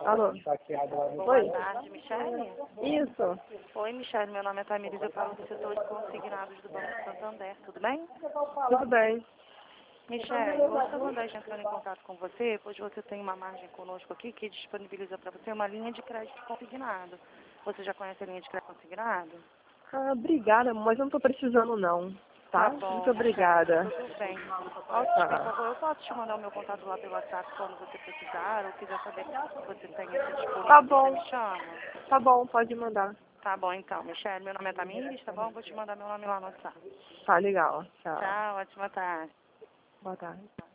Alô? Boa Oi? tarde, Michele. Isso. Oi, Michele, meu nome é Tamires, eu falo do setor de consignados do Banco Santander, tudo bem? Tudo bem. Michele, eu estava entrando em contato com você, pois você tem uma margem conosco aqui que disponibiliza para você uma linha de crédito consignado. Você já conhece a linha de crédito consignado? Ah, obrigada, mas eu não tô precisando não, tá? Tá bom, Muito Michele, obrigada. tudo bem. Ótimo, por Tá. favor, eu posso te mandar o meu contato lá pelo WhatsApp quando você precisar ou quiser saber se você tem esse disponível, Tá você bom, me chama. tá bom, pode mandar. Tá bom, então, Michele, meu nome é Tamires, tá bom? Vou te mandar meu nome lá no WhatsApp. Tá legal. Tchau. Tchau, ótima tarde. Boa tarde.